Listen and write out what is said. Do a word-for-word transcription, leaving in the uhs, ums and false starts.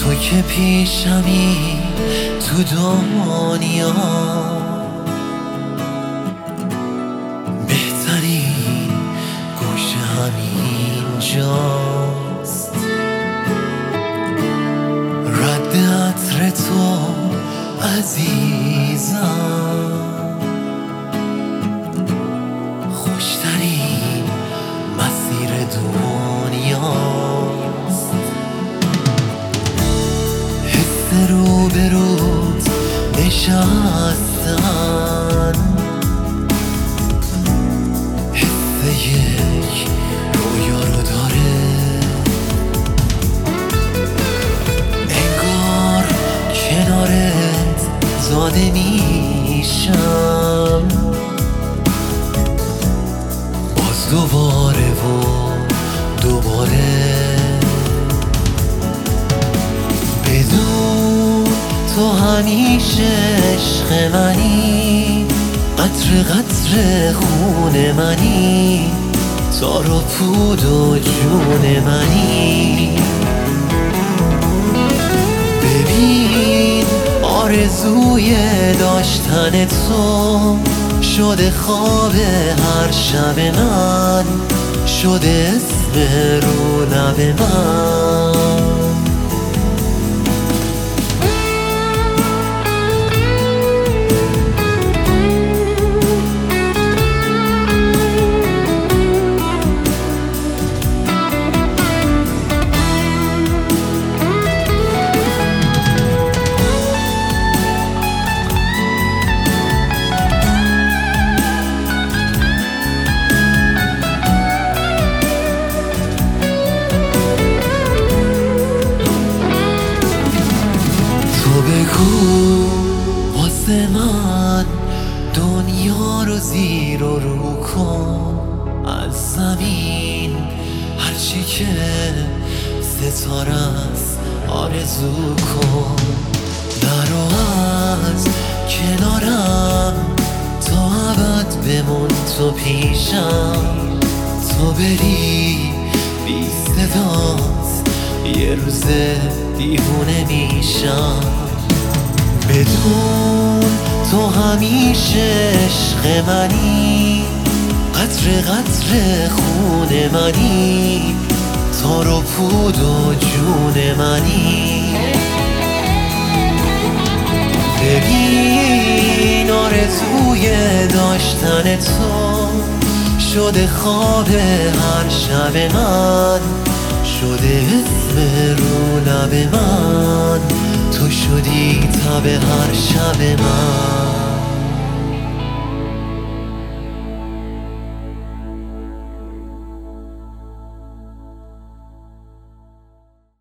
تو که پیشمی تو دنیا، بهترین گوشه همین جاست. رد عطر تو عزیزم، خوشترین مسیر دنیاست. حس رو به روت نشستن، حس یک رویا رو داره، انگار کنارت زاده میشم باز دوباره و دوباره. بدون تو همیشه عشق منی، قطر قطر خون منی، تار و پود و جون منی. ببین آرزوی داشتن تو شده خواب هر شب من، شده اسم رو لب من. بگو واسه من دنیا رو زیر و رو کن، از زمین هرچی که ستاره است آرزو کن. نرو از کنارم تا ابد بمون تو پیشم، تو بری بی صدات یه روز دیوونه میشم. بدون تو همیشه عشق منی، قطر قطر خون منی، تار و پود و جون منی. ببین آرزوی داشتن تو شده خواب هر شب من، شده اسم رو لب من، تو شدی تب هر شب من.